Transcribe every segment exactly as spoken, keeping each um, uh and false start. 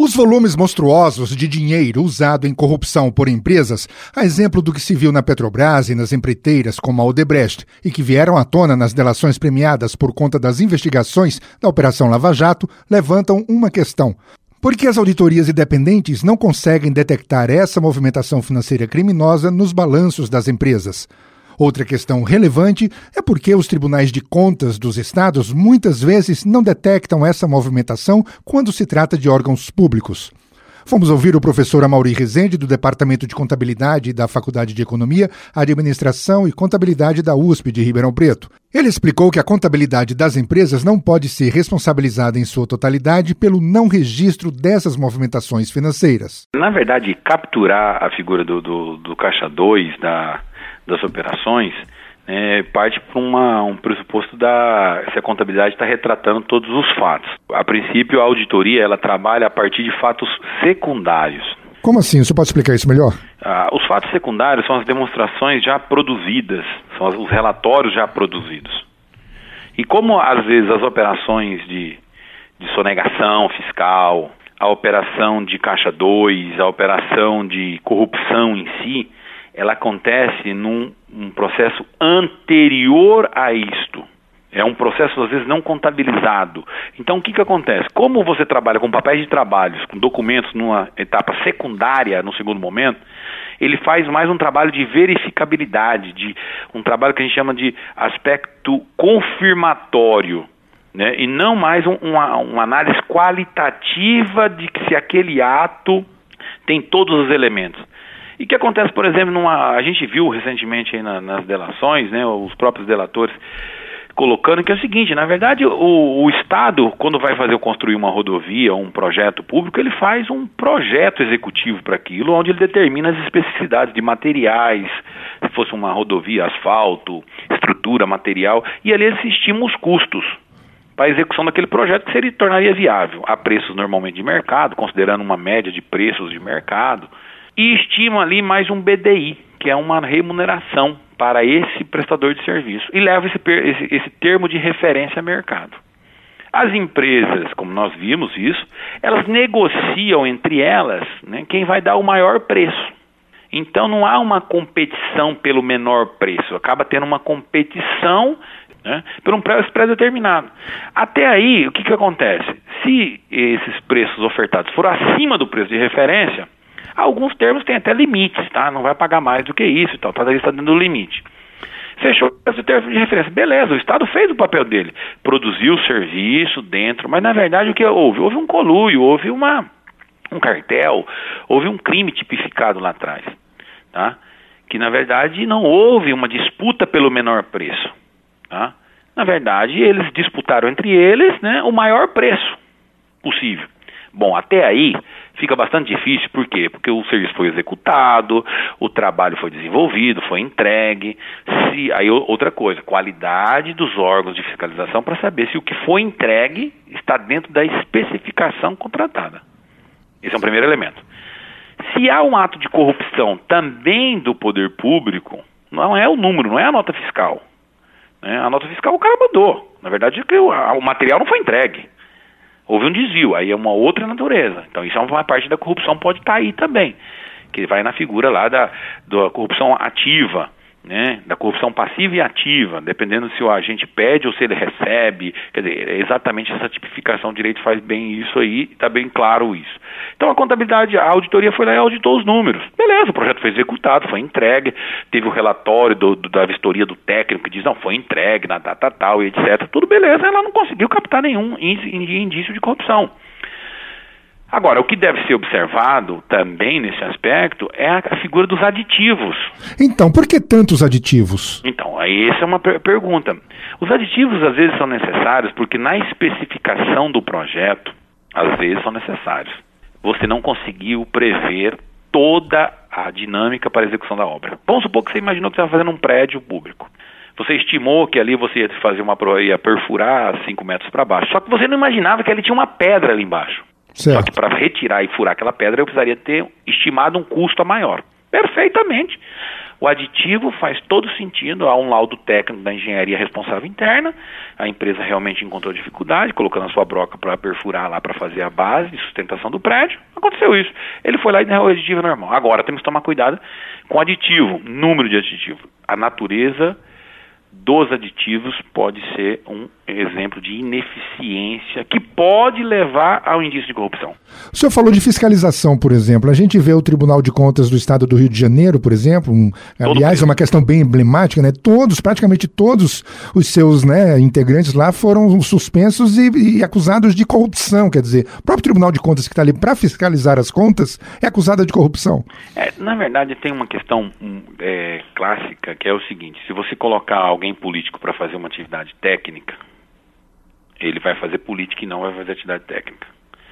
Os volumes monstruosos de dinheiro usado em corrupção por empresas, a exemplo do que se viu na Petrobras e nas empreiteiras como a Odebrecht, e que vieram à tona nas delações premiadas por conta das investigações da Operação Lava Jato, levantam uma questão. Por que as auditorias independentes não conseguem detectar essa movimentação financeira criminosa nos balanços das empresas? Outra questão relevante é porque os tribunais de contas dos estados muitas vezes não detectam essa movimentação quando se trata de órgãos públicos. Vamos ouvir o professor Amaury Rezende, do Departamento de Contabilidade da Faculdade de Economia, Administração e Contabilidade da U S P de Ribeirão Preto. Ele explicou que a contabilidade das empresas não pode ser responsabilizada em sua totalidade pelo não registro dessas movimentações financeiras. Na verdade, capturar a figura do, do, do caixa dois da, das operações É, parte para um pressuposto da se a contabilidade está retratando todos os fatos. A princípio, a auditoria ela trabalha a partir de fatos secundários. Como assim? Você pode explicar isso melhor? Ah, os fatos secundários são as demonstrações já produzidas, são os relatórios já produzidos. E como, às vezes, as operações de, de sonegação fiscal, a operação de caixa dois, a operação de corrupção em si, ela acontece num um processo anterior a isto. É um processo, às vezes, não contabilizado. Então, o que que acontece? Como você trabalha com papéis de trabalhos, com documentos numa etapa secundária, no segundo momento, ele faz mais um trabalho de verificabilidade, de um trabalho que a gente chama de aspecto confirmatório, né? E não mais um, uma, uma análise qualitativa de que se aquele ato tem todos os elementos. E o que acontece, por exemplo, numa, a gente viu recentemente aí na, nas delações, né, os próprios delatores colocando que é o seguinte, na verdade o, o Estado, quando vai fazer construir uma rodovia ou um projeto público, ele faz um projeto executivo para aquilo, onde ele determina as especificidades de materiais, se fosse uma rodovia, asfalto, estrutura, material, e ali ele se estima os custos para a execução daquele projeto que seria, tornaria viável, a preços normalmente de mercado, considerando uma média de preços de mercado, e estima ali mais um B D I, que é uma remuneração para esse prestador de serviço, e leva esse, esse, esse termo de referência a mercado. As empresas, como nós vimos isso, elas negociam entre elas, né, quem vai dar o maior preço. Então não há uma competição pelo menor preço, acaba tendo uma competição, né, por um preço pré-determinado. Até aí, o que que acontece? Se esses preços ofertados forem acima do preço de referência, alguns termos têm até limites, tá? Não vai pagar mais do que isso e tal, tá, está dentro do limite. Fechou esse termo de referência. Beleza, o Estado fez o papel dele, produziu o serviço dentro, mas na verdade o que houve? Houve um conluio, houve uma, um cartel, houve um crime tipificado lá atrás, tá? Que na verdade não houve uma disputa pelo menor preço, tá? Na verdade eles disputaram entre eles, né, o maior preço possível. Bom, até aí fica bastante difícil, por quê? Porque o serviço foi executado, o trabalho foi desenvolvido, foi entregue. Se, aí outra coisa, qualidade dos órgãos de fiscalização para saber se o que foi entregue está dentro da especificação contratada. Esse é o primeiro elemento. Se há um ato de corrupção também do poder público, não é o número, não é a nota fiscal. Né? A nota fiscal o cara mandou. Na verdade, é que o, o material não foi entregue. Houve um desvio, aí é uma outra natureza. Então isso é uma parte da corrupção, pode estar aí também, que vai na figura lá da, da corrupção ativa, né? Da corrupção passiva e ativa, dependendo se o agente pede ou se ele recebe. Quer dizer, é exatamente essa tipificação, o direito faz bem isso aí, está bem claro isso. Então a contabilidade, a auditoria foi lá e auditou os números. Beleza, o projeto foi executado, foi entregue, teve o relatório do, do, da vistoria do técnico que diz, não, foi entregue na data tal e etcétera. Tudo beleza, ela não conseguiu captar nenhum indício de corrupção. Agora, o que deve ser observado também nesse aspecto é a, a figura dos aditivos. Então, por que tantos aditivos? Então, aí essa é uma per- pergunta. Os aditivos às vezes são necessários porque na especificação do projeto, às vezes são necessários. Você não conseguiu prever toda a dinâmica para a execução da obra. Vamos supor que você imaginou que você estava fazendo um prédio público. Você estimou que ali você ia fazer uma ia perfurar cinco metros para baixo. Só que você não imaginava que ali tinha uma pedra ali embaixo. Certo. Só que para retirar e furar aquela pedra eu precisaria ter estimado um custo maior. Perfeitamente. O aditivo faz todo sentido, há um laudo técnico da engenharia responsável interna, a empresa realmente encontrou dificuldade, colocando a sua broca para perfurar lá, para fazer a base de sustentação do prédio, aconteceu isso. Ele foi lá e derrubou o aditivo normal. Agora temos que tomar cuidado com o aditivo, número de aditivo. A natureza dos aditivos pode ser um exemplo de ineficiência que pode levar ao indício de corrupção. O senhor falou de fiscalização, por exemplo. A gente vê o Tribunal de Contas do Estado do Rio de Janeiro, por exemplo, um, aliás, é uma questão bem emblemática, né? Todos, praticamente todos os seus, né, integrantes lá foram suspensos e, e acusados de corrupção. Quer dizer, o próprio Tribunal de Contas que está ali para fiscalizar as contas é acusado de corrupção. É, na verdade, tem uma questão é, clássica, que é o seguinte: se você colocar alguém político para fazer uma atividade técnica, ele vai fazer política e não vai fazer atividade técnica.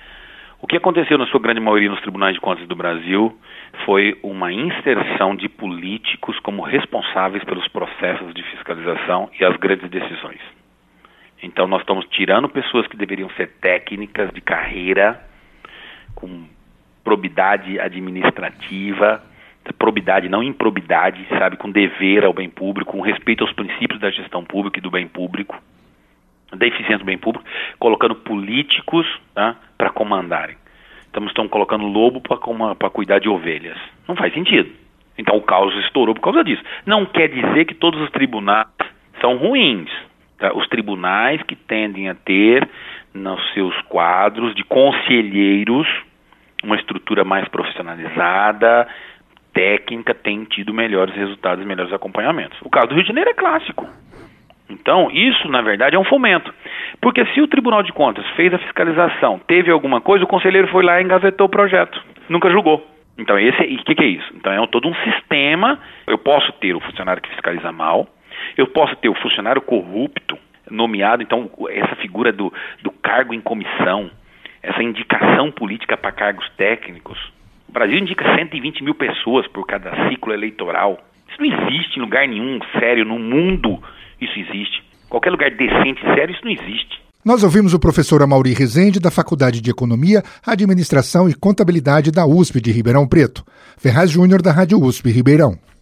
O que aconteceu na sua grande maioria nos tribunais de contas do Brasil foi uma inserção de políticos como responsáveis pelos processos de fiscalização e as grandes decisões. Então nós estamos tirando pessoas que deveriam ser técnicas de carreira, com probidade administrativa, probidade, não improbidade, sabe, com dever ao bem público, com respeito aos princípios da gestão pública e do bem público, da eficiência do bem público, colocando políticos, tá, para comandarem. Então estamos colocando lobo para cuidar de ovelhas. Não faz sentido. Então o caos estourou por causa disso. Não quer dizer que todos os tribunais são ruins. Tá? Os tribunais que tendem a ter nos seus quadros de conselheiros uma estrutura mais profissionalizada, técnica, tem tido melhores resultados e melhores acompanhamentos. O caso do Rio de Janeiro é clássico. Então, isso, na verdade, é um fomento. Porque se o Tribunal de Contas fez a fiscalização, teve alguma coisa, o conselheiro foi lá e engavetou o projeto. Nunca julgou. Então, esse, e o que, que é isso? Então, é um, todo um sistema. Eu posso ter o funcionário que fiscaliza mal, eu posso ter o funcionário corrupto nomeado. Então, essa figura do, do cargo em comissão, essa indicação política para cargos técnicos. O Brasil indica cento e vinte mil pessoas por cada ciclo eleitoral. Isso não existe em lugar nenhum sério no mundo. Isso existe. Qualquer lugar decente e sério, isso não existe. Nós ouvimos o professor Amaury Rezende, da Faculdade de Economia, Administração e Contabilidade da U S P de Ribeirão Preto. Ferraz Júnior, da Rádio U S P Ribeirão.